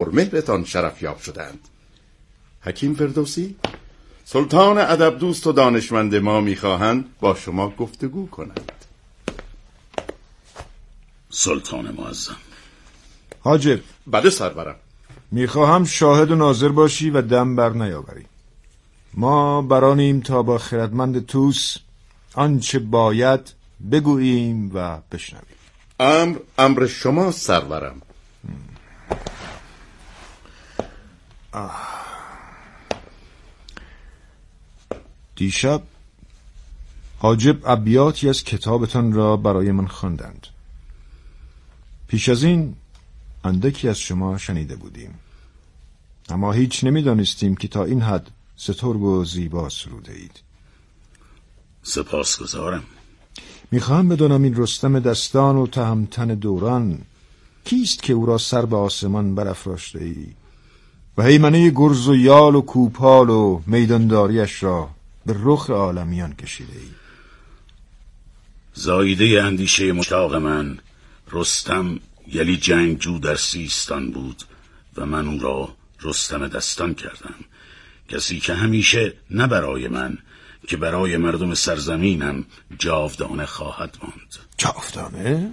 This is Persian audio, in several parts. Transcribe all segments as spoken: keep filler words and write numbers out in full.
پرمهرتان شرفیاب شدند. حکیم فردوسی، سلطان ادب دوست و دانشمند ما میخواهند با شما گفتگو کنند. سلطان معظم. حاجب. بله سرورم. میخواهم شاهد و ناظر باشی و دم بر نیاوری. ما برانیم تا با خردمند توس آنچه باید بگوییم و بشنویم. امر امر شما سرورم. دیشب حاجب ابیاتی از کتابتان را برای من خواندند. پیش از این اندکی از شما شنیده بودیم، اما هیچ نمیدانستیم که تا این حد سترگ و زیبا سروده اید. سپاسگزارم. میخواهم بدانم این رستم دستان و تهمتن دوران کیست که او را سر به آسمان برافراشته ای و هیمنه گرز و یال و کوپال و میدانداریش را به رخ عالمیان کشیده ای؟ زایده اندیشه مشتاق من رستم یلی جنگجو در سیستان بود و من او را رستم دستان کردم، کسی که همیشه نه برای من که برای مردم سرزمینم جاودانه خواهد ماند. جاودانه؟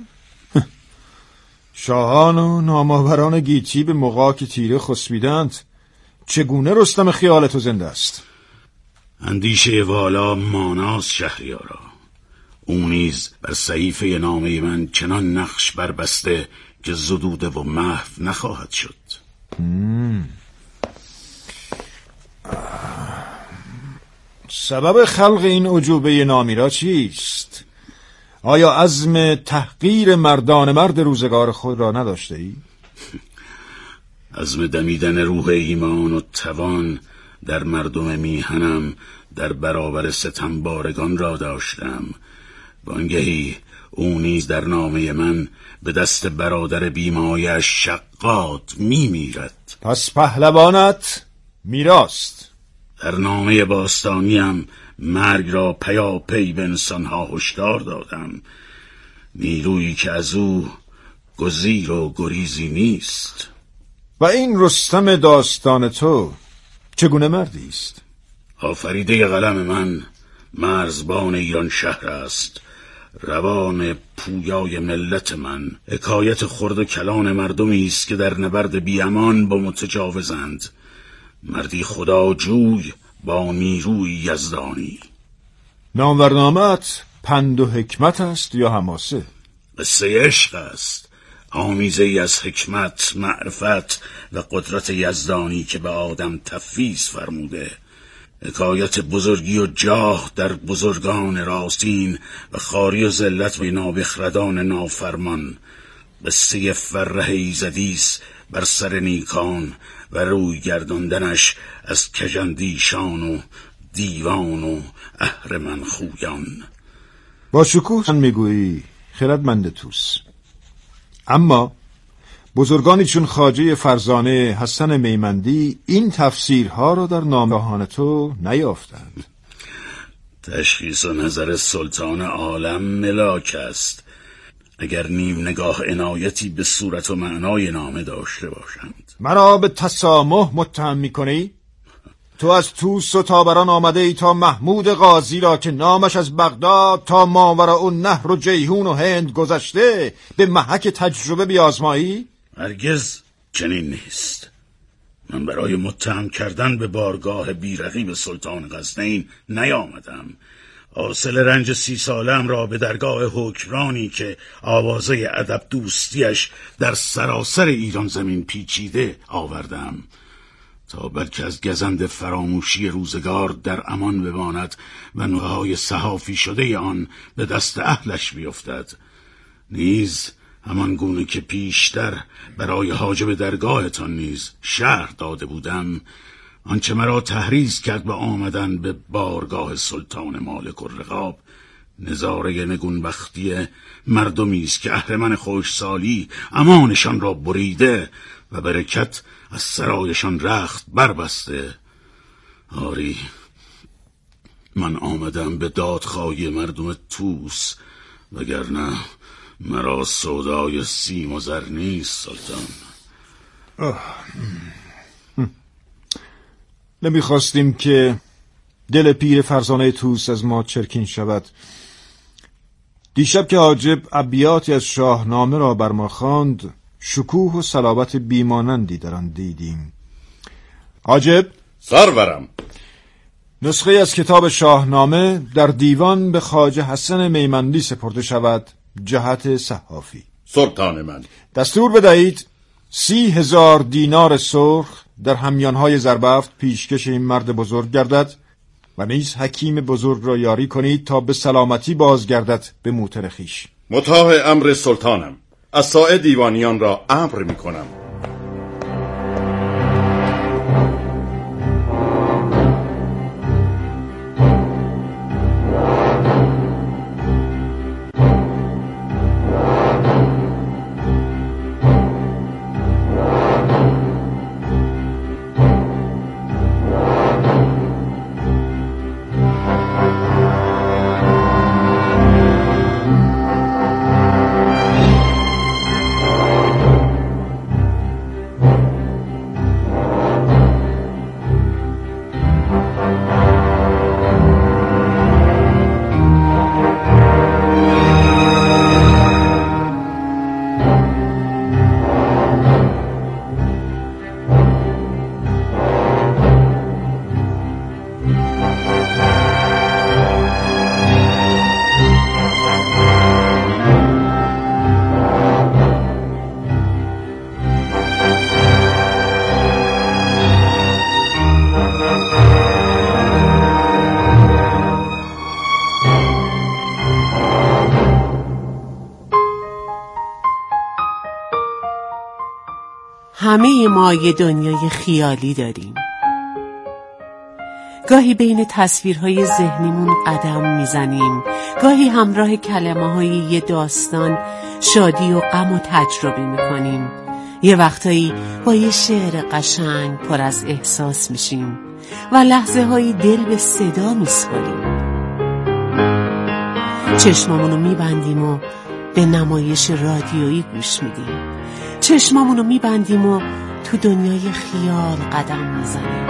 شاهان و نامآوران گیتی به مغاک تیره خسبیدند، چگونه رستم خیال تو زنده است؟ اندیشه والا ماناست شهریارا. او نیز بر صحیفه نامه من چنان نقش بربسته که زدوده و محو نخواهد شد. مم. سبب خلق این عجوبه نامیرا چیست؟ آیا عزم تحقیر مردان مرد روزگار خود را نداشته ای؟ عزم دمیدن روح ایمان و توان در مردم میهنم در برابر ستمبارگان را داشتم. وانگهی او نیز در نامه من به دست برادر بیمایش شقات می میرد. پس پهلوانت میراست. در نامه باستانیم مرگ را پیا پی به انسانها هشدار دادم، نیرویی که از او گزیر و گریزی نیست. و این رستم داستان تو چگونه مردی است؟ آفریده قلم من مرزبان ایران شهر است، روان پویای ملت من، حکایت خرد و کلان مردمی است که در نبرد بی امان با متجاوزند، مردی خداجوی با نیروی یزدانی. نامورنامت پند و حکمت است یا حماسه؟ قصه عشق است، آمیزه ای از حکمت، معرفت و قدرت یزدانی که به آدم تفویض فرموده، حکایت بزرگی و جاه در بزرگان راستین و خاری و ذلت به نابخردان نافرمان. قصه فره ایزدیس بر سر نیکان و روی گرداندنش از کژندیشان و دیوان و اهرمن خویان. با شکوه میگویی خردمند توس، اما بزرگانی چون خواجه فرزانه، حسن میمندی این تفسیرها را در نامه‌هان تو نیافتند. تشخیص و نظر سلطان عالم ملاک است، اگر نیم نگاه عنایتی به صورت و معنای نامه داشته باشند. مرا به تسامح متهم می‌کنی؟ تو از توس و تابران آمده ای تا محمود غازی را که نامش از بغداد تا ماوراء النهر و جیهون و هند گذشته به محک تجربه بیازمایی؟ هرگز چنین نیست. من برای متهم کردن به بارگاه بیرقیب سلطان غزنین نیامدم. حاصل رنج سی سالم را به درگاه حکمرانی که آوازه ادب دوستیش در سراسر ایران زمین پیچیده آوردم، تا بلکه از گزند فراموشی روزگار در امان بماند و نوحه‌های صحافی شده آن به دست اهلش بیفتد. نیز همان گونه که پیشتر برای حاجب درگاهتان نیز شرح داده بودم، آنچه مرا تحریض کرد به آمدن به بارگاه سلطان مالک الرقاب نظاره نگونبختی مردمی است که اهرمن خشکسالی امانشان را بریده و برکت از سرایشان رخت بربسته. آری، من آمدم به دادخواهی مردم توس، وگرنه مرا سودای سیم و زر نیست سلطان. نمیخواستیم که دل پیر فرزانه توس از ما چرکین شود. دیشب که حاجب ابیاتی از شاهنامه را بر ما خواند، شکوه و صلابت بیمانندی در آن دیدیم. حاجب، سرورم، نسخه از کتاب شاهنامه در دیوان به خواجه حسن میمندی سپرده شود جهت صحافی. سلطان من، دستور بدهید سی هزار دینار سرخ در همیانهای زربفت پیشکش این مرد بزرگ گردد و نیز حکیم بزرگ را یاری کنید تا به سلامتی بازگردد به موتر خویش. مطاع امر سلطانم. از ساعه دیوانیان را امر می کنم. همه ما یه دنیای خیالی داریم. گاهی بین تصویرهای ذهنیمون قدم میزنیم، گاهی همراه کلمه‌های یه داستان شادی و غم و تجربه میکنیم. یه وقتایی با یه شعر قشنگ پر از احساس میشیم و لحظه های دل به صدا میسپاریم. چشمامونو میبندیم و به نمایش رادیویی گوش میدیم. چشمامونو میبندیم و تو دنیای خیال قدم میزنیم.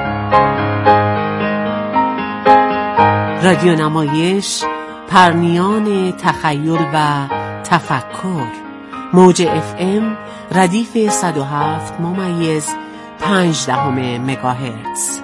رادیو نمایش، پرنیان تخیل و تفکر. موج اف ام ردیف صد و هفت ممیز پنج دهم مگاهرتز.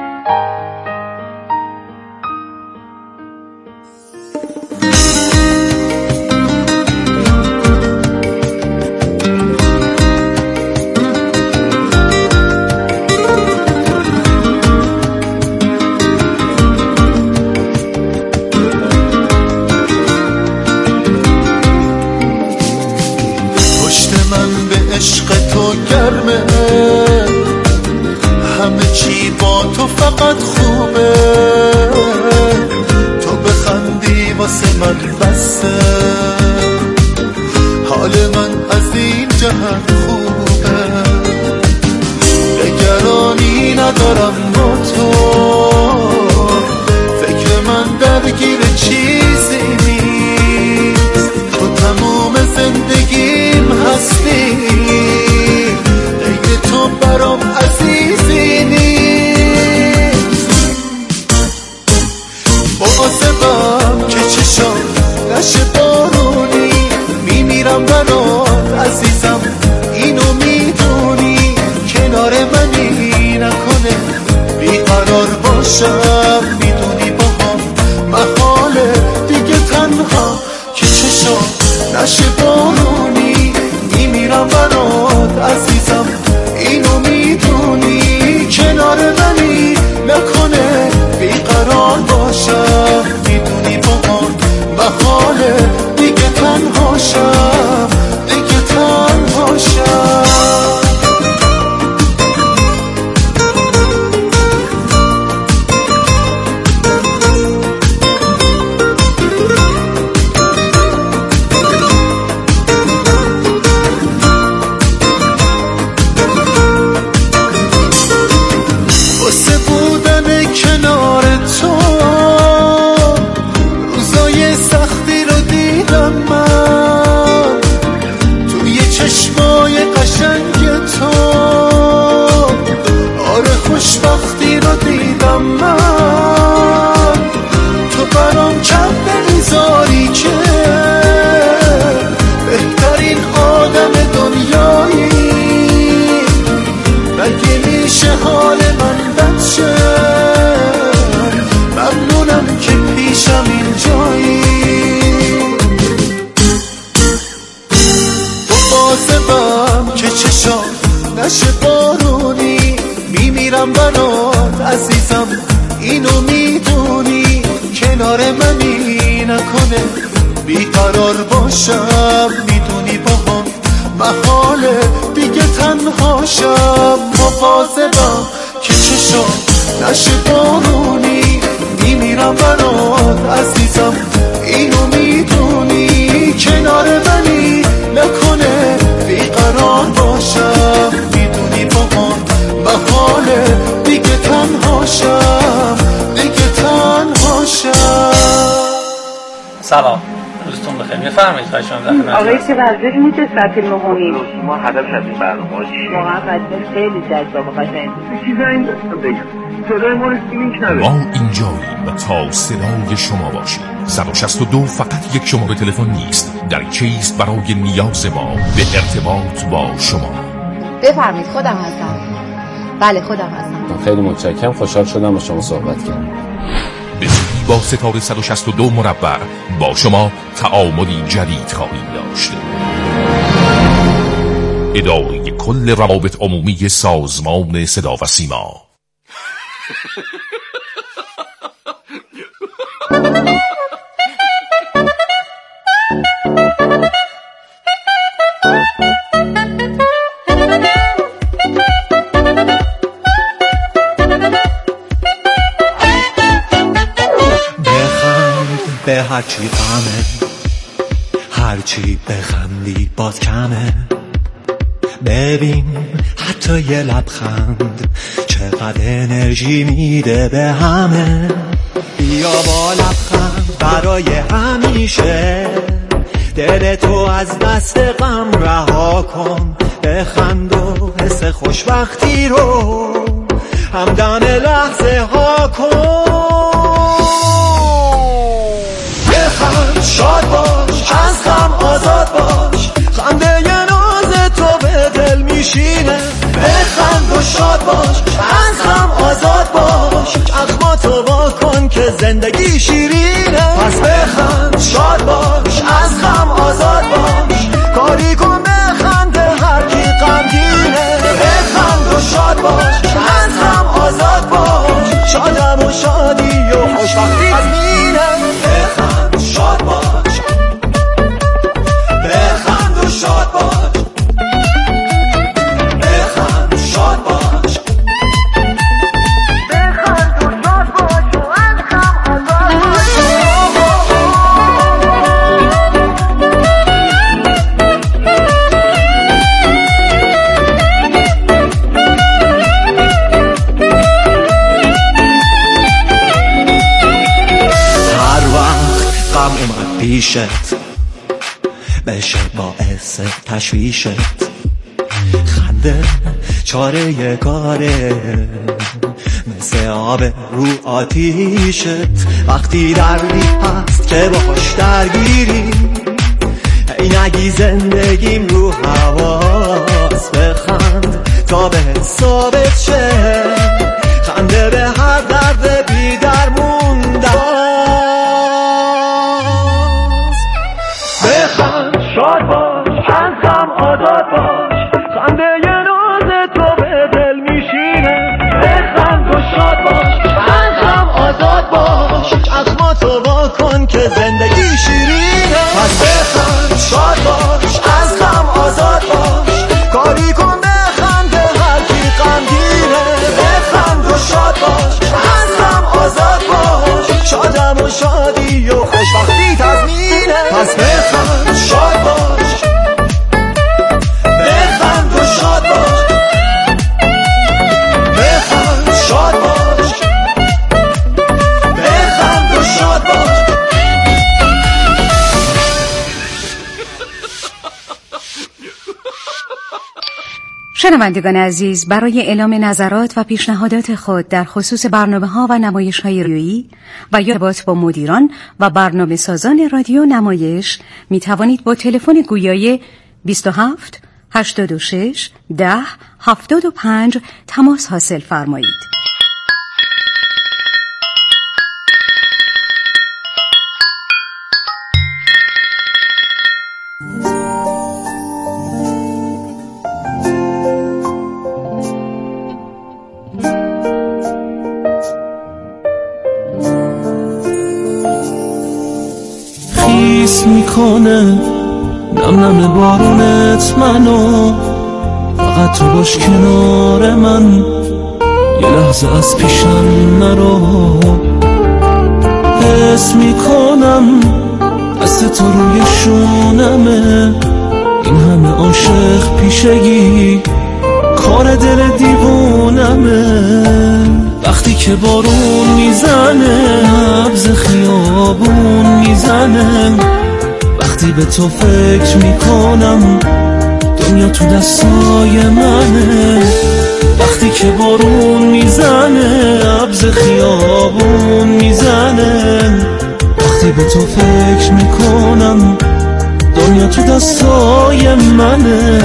همه چی با تو فقط خوبه، تو بخندی واسه من بسه، حال من از این جهت خوبه، نگرانی ندارم با تو، فکر من درگیر چیزی نیست، تو تموم زندگیم هستی، دیگه تو برام عزیزی نیست. مواظبم که چشام نشه بارونی، میمیرم برات عزیزم اینو میدونی، کنار منی نکنه بیقرار باشم، میدونی با هم محاله دیگه تنها که چشام نشه بارونی، میمیرم برات عزیزم اینو میدونی، کنار منی نکنه بیقرار باشم، میدونی با من محاله دیگه تنها شم، دیگه تنها شم. روزای سختی رو دیدم من، بارونی میمیرم برات عزیزم، اینو میدونی کنار منی نکنه بیقرار باشم، میدونی با هم محاله دیگه تنهاشم، مواظبم که چشم نشه بارونی میمیرم برات عزیزم، اینو میدونی کنار منی نکنه بیقرار باشم، میدونی با من محاله دیگه تنهاشم دیگه تنهاشم. سلام، روزتون بخیر. میفرمایید خواهشام در خدمت. آقای چه وضعی میشه سطح مهمی؟ ما هدف از این برنامه چیه؟ واقعا وضعیت خیلی جذاب و قشنگ. چیزی این دستم بگم. صدای ما رو لینک نداره. ما اینجاییم تا صدای شما باشیم. صد و شصت و دو فقط یک شماره تلفن نیست، دریچه است برای نیاز ما به ارتباط با شما. بفرمایید، خودم هستم. بله خودم هستم. خیلی متشکرم، خوشحال شدم با شما صحبت کردم. به زودی با ستاره صد و شصت و دو مربع با شما تعاملی جدید خواهیم داشت. اداره کل روابط عمومی سازمان صدا و سیما. به هرچی غمه، هرچی بخندی باز کمه، ببین حتی یه لبخند چقدر انرژی میده به همه، بیا با لبخند برای همیشه دل تو از دست غم رها کن، بخند و حس خوشبختی رو همدم لحظه ها کن، بخند شاد باش از غم آزاد باش، خنده ی ناز تو به دل میشینه، بخند و شاد باش از غم آزاد باش، چشماتو وا کن که زندگی شیرینه، پس بخند شاد باش از غم آزاد باش، کاری کن بخنده هر کی غمگینه، بخند و شاد باش از غم آزاد باش، شادم و شادی و خوشبختی از مینه، بخند شاد باش، بخند و شاد باش، بخند شاد باش، بخند و شاد باش و از غم آزاد باش. هر وقت غم اومد پیشت بشه باعث تشویشت، خنده چاره کاره مثل آب رو آتیشت، وقتی دردی هست که باش درگیری ای نگی زندگیم رو حواس، بخند تا به ثابت شه، خنده به هر درد بی درمون دست، بخند شاد باش از غم آزاد باش، خنده ی ناز تو به دل میشینه، بخند و شاد باش از غم آزاد باش، چشماتو وا کن که زندگی شیرینه، پس بخند شاد باش از غم آزاد باش، کاری کن بخنده هر کی غمگینه، بخند و شاد باش از غم آزاد باش، شادم و شادی و خوشبختی تضمینه، پس بخند شاد باش، بخند و شاد باش، بخند شاد باش، بخند و شاد باش. شنوندگان عزیز، برای اعلام نظرات و پیشنهادات خود در خصوص برنامه‌ها و نمایش‌های رادیویی و یا ارتباط با مدیران و برنامه سازان رادیو نمایش می توانید با تلفن گویای بیست و هفت هشتاد و شش ده هفتاد و پنج تماس حاصل فرمایید. میکنه، نم نم بارونت منو، فقط تو باش کنار من، یه لحظه از پیشم نرو. حس میکنم دست تو روی شونمه، این همه عاشق پیشگی کار دل دیوونمه. وقتی که بارون میزنه نبض خیابون میزنه، وقتی به تو فکر میکنم دنیا تو دستای منه. وقتی که بارون میزنه نبض خیابون میزنه، وقتی به تو فکر میکنم دنیا تو دستای منه.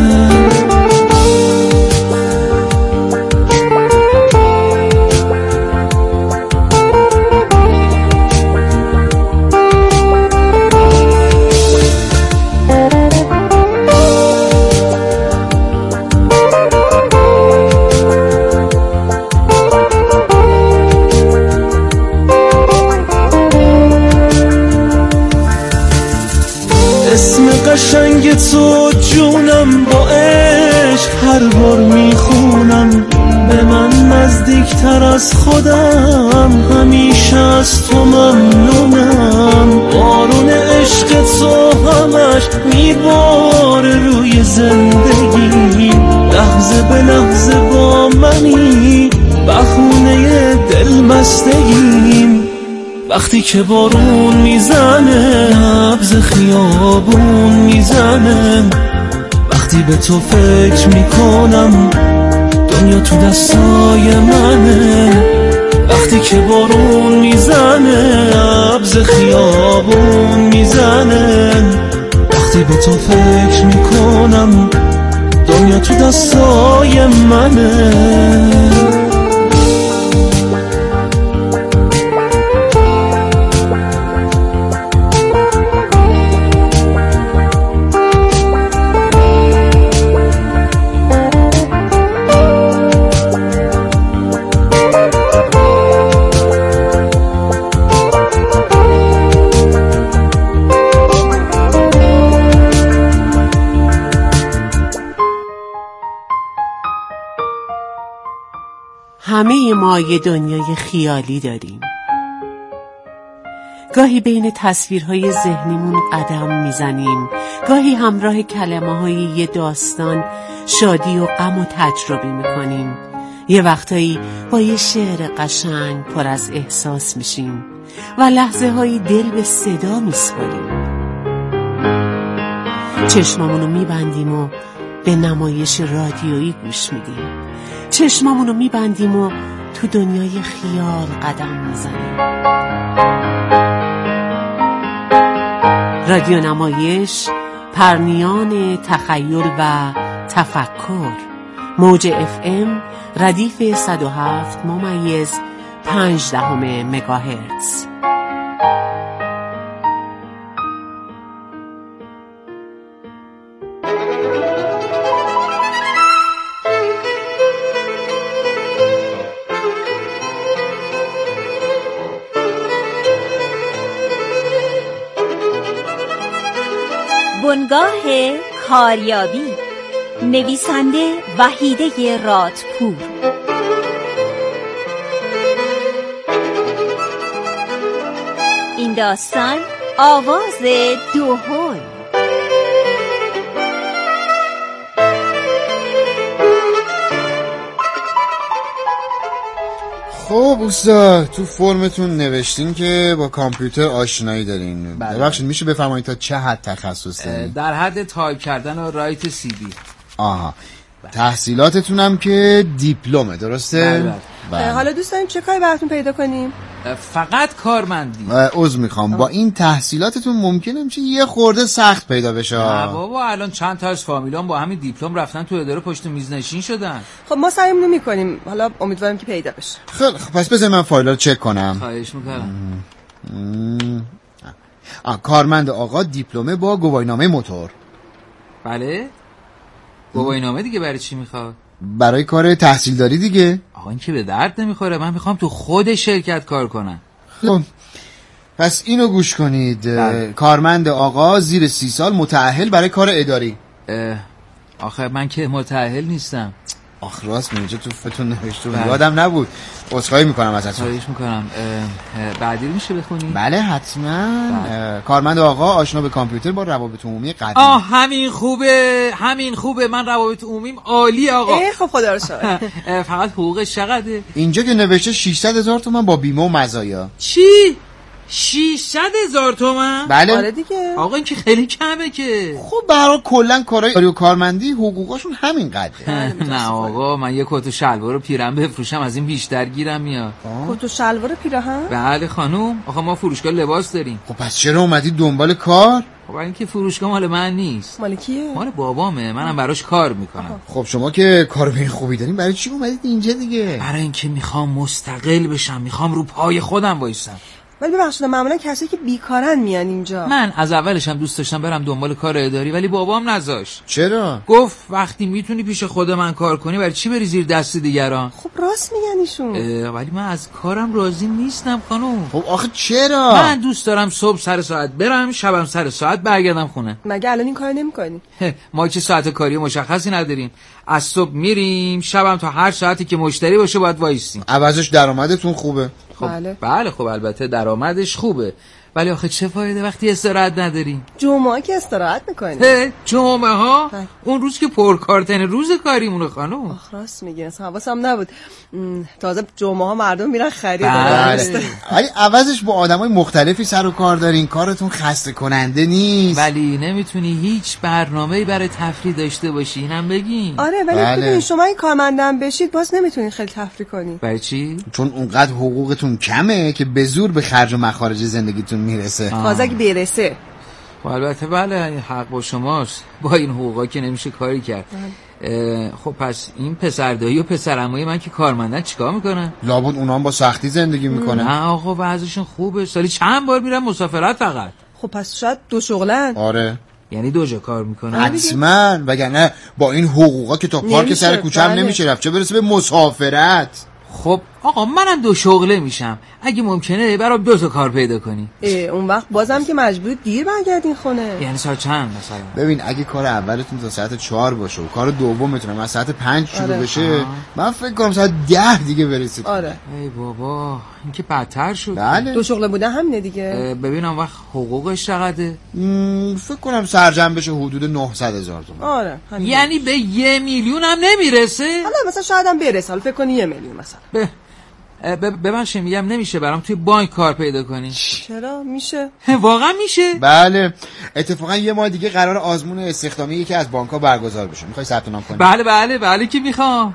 قشنگ تو جونم، با عشق هر بار میخونم، به من نزدیکتر از خودم، همیشه از تو ممنونم. بارون عشق تو همش میباره روی زندگی، لحظه به لحظه با منی، بخونه دل بستگیم. وقتی که بارون میزنه نبض خیابون میزنه، وقتی به تو فکر میکنم دنیا تو دستای منه. وقتی که بارون میزنه نبض خیابون میزنه، وقتی به تو فکر میکنم دنیا تو دستای منه. همه ما یه دنیای خیالی داریم. گاهی بین تصویرهای ذهنیمون قدم میزنیم، گاهی همراه کلمه‌های یه داستان شادی و غم و تجربه میکنیم. یه وقتایی با یه شعر قشنگ پر از احساس میشیم و لحظه هایی دل به صدا میسپاریم. چشمامونو میبندیم و به نمایش رادیویی گوش میدیم. چشمامونو میبندیم و تو دنیای خیال قدم میزنیم. رادیو نمایش، پرنیان تخیل و تفکر. موج اف ام ردیف صد و هفت ممیز پنج دهم مگاهرتز. بنگاه کاریابی، نویسنده وحیده رادپور. این داستان آواز دوهل. خب استاد، تو فرمتون نوشتین که با کامپیوتر آشنایی دارین. ببخشید میشه بفرمایید تا چه حد تخصص دارین؟ در حد تایپ کردن و رایت سی دی. آها. تحصیلاتتون هم که دیپلمه، درسته؟ بله. حالا دوست داریم چه کاری براتون پیدا کنیم؟ فقط کارمندی. عذر میخوام، با این تحصیلاتتون ممکنه میشه یه خورده سخت پیدا بشه. نه بابا، الان چند تا از فامیلان با همین دیپلم رفتن تو اداره پشت میز نشین شدن. خب ما سعیمون میکنیم، حالا امیدوارم که پیدا بشه. خیلی خب، پس بذار من فایل رو چک کنم. خواهش میکنم. آه، کارمند آقا دیپلمه با گواهینامه موتور. بله؟ گواهینامه دیگه برای چی میخواد؟ برای کار تحصیلداری دیگه. آقا این که به درد نمیخوره، من میخوام تو خود شرکت کار کنم. خب پس اینو گوش کنید. کارمند آقا زیر سی سال متأهل برای کار اداری. آخه من که متأهل نیستم. آخ راست میگه تو فتون نوشته یادم نبود. عذرخواهی میکنم ازتون. خواهش میکنم. بعدی میشه بخونی؟ بله حتما. کارمند آقا آشنا به کامپیوتر با روابط عمومی قدیم. آه همین خوبه همین خوبه من روابط عمومیم عالی آقا. ای خب خدا رو شکر. فقط حقوقش چقدره؟ اینجا که نوشته ششصد هزار تومان با بیمه و مزایا. چی؟ ششصد هزار تومن؟ بله. آره دیگه. آقا این که خیلی کمه که. خب برای کلا کارای و کارمندی حقوقاشون همین قدره. نه آقا من یه کت و شلوار و پیراهن بفروشم از این بیشتر گیرم میاد. کت و شلوار و پیراهن؟ بله خانوم. آخه ما فروشگاه لباس داریم. خب پس چرا اومدی دنبال کار؟ خب این که فروشگاه مال من نیست. مال کیه؟ مال بابامه. منم براش کار میکنم. خب شما که کار به این خوبی دارین برای چی اومدید اینجا دیگه؟ برای اینکه میخوام مستقل بشم، میخوام رو پای خودم وایسم. ولی ببخشید معمولا کسی که بیکارن میان اینجا. من از اولش هم دوست داشتم برم دنبال کار اداری ولی بابام نذاشت. چرا؟ گفت وقتی میتونی پیش خود من کار کنی برای چی بری زیر دست دیگران؟ خب راست میگن ایشون. ولی من از کارم راضی نیستم خانوم. خب آخه چرا؟ من دوست دارم صبح سر ساعت برم، شبم سر ساعت برگردم خونه. مگه الان این کارو نمی‌کنی؟ ما که ساعت کاری مشخصی نداریم. از صبح میریم، شبم تا هر ساعتی که مشتری باشه باید وایسیم. عوضش درآمدتون خوبه. خب بله. بله خب البته درآمدش خوبه. ولی آخه چه فایده وقتی استراحت نداریم؟ جمعه که استراحت میکنیم. جمعه ها؟ های. اون روز که پرکارتن روز کاریمونه خانم. آخ راست میگی اصلا حواسم نبود. تازه جمعه ها مردم میرن خرید. بله. ولی عوضش با آدمای مختلفی سر و کار دارین، کارتون خسته کننده نیست. ولی نمیتونی هیچ برنامه‌ای برای تفریح داشته باشی اینم بگین. آره ولی بله. ببین شما این کارمندم بشید باز نمیتونین خیلی تفریح کنین. برای چی؟ چون اونقدر حقوقتون کمه که به زور به خرج و مخارج زندگیتون میرسه. تازه اگه برسه. البته بله حق با شماست. با این حقوقا که نمیشه کاری کرد. خب پس این پسردایی و پسرعموی من که کارمندن چیکار میکنن؟ لابد اونا هم با سختی زندگی میکنن. نه آقا وضعشون خوبه. سالی چند بار میرن مسافرت فقط. خب پس شاید دو شغلن. آره. یعنی دو جا کار میکنن. حتما وگرنه با این حقوقا که تا پارک سر کوچه هم نمیشه رفت، چه برسه به مسافرت. خب آقا منم دو شغله میشم. اگه ممکنه برام دو تا کار پیدا کنی. اون وقت بازم که مجبوری دیر برگردین خونه. یعنی ساعت چند مثلا؟ ببین اگه کار اولتون تا ساعت چهار باشه و کار دومتون از ساعت پنج شروع آره. بشه آه. من فکر کنم ساعت ده دیگه برسید. آره. ای بابا این که بدتر شد. بله. دو شغله بوده همینه دیگه. ببینم وقت حقوقش چقدره؟ فکر کنم سرجم بشه حدود نهصد هزار تومان. آره. یعنی به یه میلیون هم نمیرسه؟ حالا مثلا شاید هم برسه. حالا فکر کنی یه میلیون مثلا. به ببخشید میگم نمیشه برام توی بانک کار پیدا کنی؟ چرا میشه؟ واقعا میشه؟ بله اتفاقا یه ماه دیگه قرار آزمون استخدامی یکی از بانک‌ها برگزار بشه. میخوای ثبت نام کنی؟ بله بله بله که میخوام.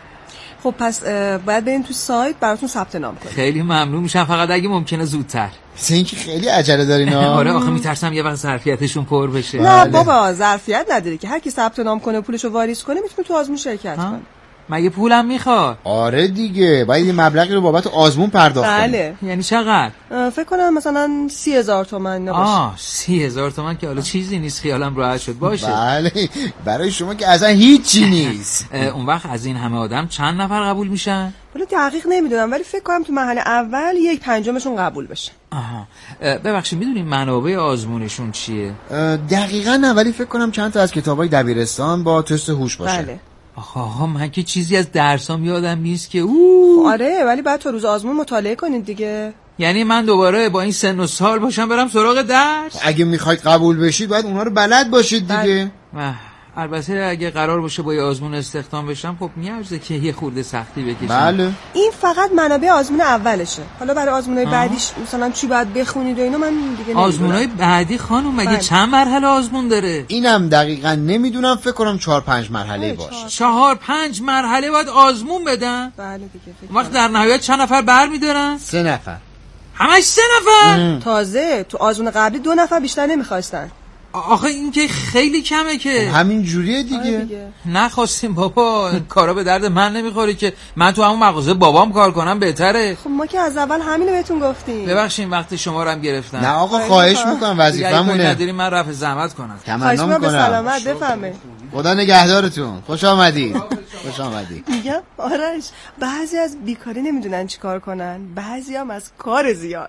خب پس باید بریم تو سایت براتون ثبت نام کنیم. خیلی ممنون میشم فقط اگه ممکنه زودتر. مثل اینکه خیلی عجله دارین. آره آخه میترسم یه وقت ظرفیتشون پر بشه. نه بابا ظرفیت نداره که هر کی ثبت نام کنه پولشو واریز کنه میتونه تو آزمون شرکت کنه. مگه پولم میخواد؟ آره دیگه باید یه مبلغی رو بابت آزمون پرداخت کنی. بله. یعنی چقدر؟ فکر کنم مثلا سی هزار تومن نباشه. آه سی هزار تومن که حالا چیزی نیست خیالم راحت شد باشه. بله برای شما که اصلا هیچی نیست. اون وقت از این همه آدم چند نفر قبول میشن؟ ولی دقیق نمیدونم ولی فکر کنم تو مرحله اول یک پنجمشون قبول بشه. آها ببخشید میدونین منابع آزمونشون چیه؟ دقیقاً نه ولی فکر کنم چند تا از کتابای دبیرستان با تست هوش باشه. بله. آخه من که چیزی از درسام یادم نیست که اوه. آره ولی بعد تو روز آزمون مطالعه کنید دیگه. یعنی من دوباره با این سن و سال باشم برم سراغ درس؟ اگه میخواید قبول بشید باید اونا رو بلد باشید دیگه. بله. البته اگه قرار باشه با یه آزمون استخدام بشم خب میارزه که یه خورده سختی بکشم. بله. این فقط منابع آزمون اولشه. حالا برای آزمونای بعدیش مثلا چی باید بخونید و اینا من دیگه نمیدونم. آزمونای بعدی خانم مگه بله. چند مرحله آزمون داره؟ اینم دقیقاً نمیدونم فکر کنم چهار پنج مرحله باشه. چهار پنج مرحله باید آزمون بدن؟ بله دیگه. وقت در نهایت چند نفر برمی‌دارن؟ سه نفر. همش سه نفر؟ ام. تازه تو آزمون قبلی دو نفر بیشتر نمیخواستن. آخه این که خیلی کمه که. همین جوریه دیگه. دیگه. نخواستیم بابا کارا به درد من نمیخوره که من تو همون مغازه بابام کار کنم بهتره. خب ما که از اول همینو بهتون گفتیم. ببخشید وقت شما رو هم گرفتم. نه آقا خواهش میکنم وظیفه‌مونه. نداریم من رفع زحمت کنم. تمنا میکنم. به سلامت بفهمه. خدا نگهدارتون. خوش آمدید. خوش آمدی. میگم آرش بعضی از بیکاری نمیدونن چی کار کنن، بعضی هم از کار زیاد.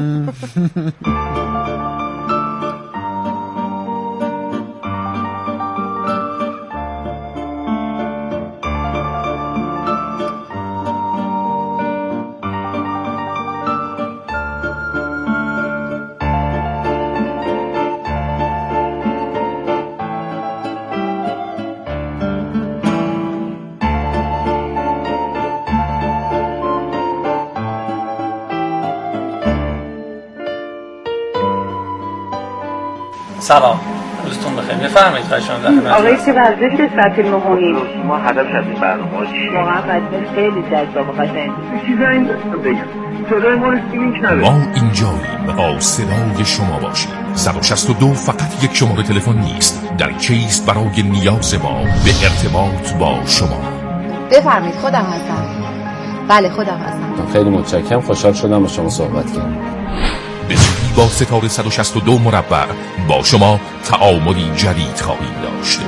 سلام، روزتون بخیر. بفرمایید خواهش می‌کنم. آقای چه ورزش سطح نهونی ما هدف از این برنامه چیه؟ واقعا ورزش خیلی جذاب و قشنگه. چیزا این بگم. صدای ما رو لینک نداره. ما اینجاییم تا صدای شما باشیم. صد و شصت و دو فقط یک شماره تلفن نیست، در چیست برای نیاز ما به ارتباط با شما. بفرمایید، خودم هستم. بله خودم هستم. خیلی متشکرم، خوشحال شدم با شما صحبت کردم. به زودی با ستاره صد و شصت و دو مربع با شما تعاملی جدید خواهیم داشت.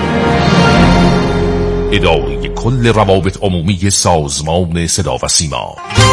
اداره کل روابط عمومی سازمان صدا و سیما.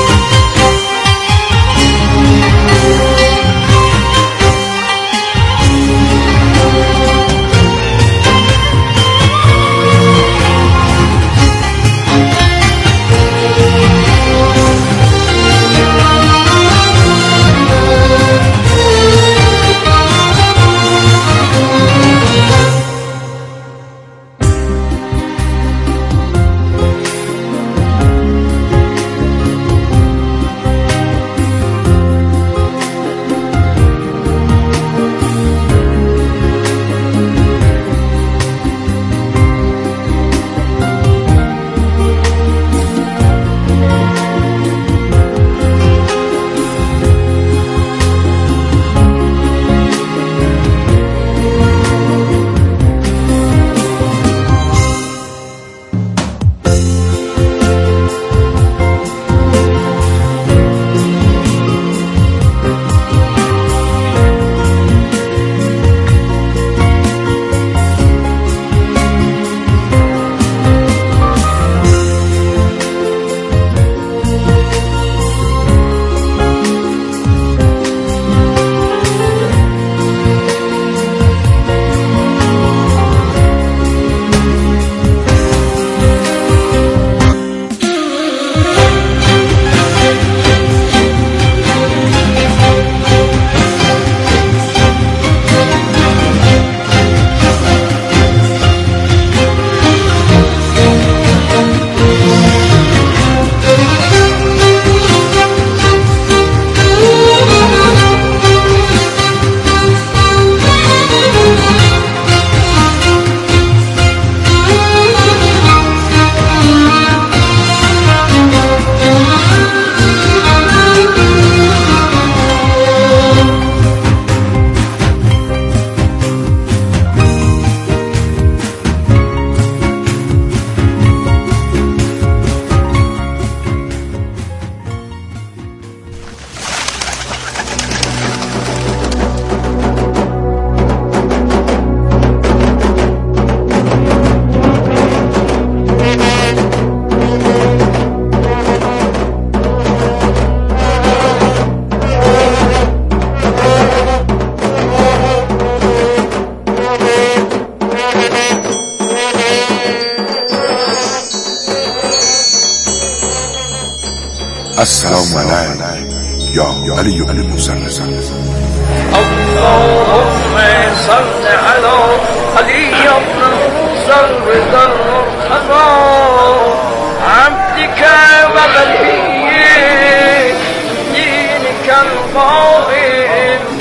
السلام علیک یا علی ابن موسی. اللهم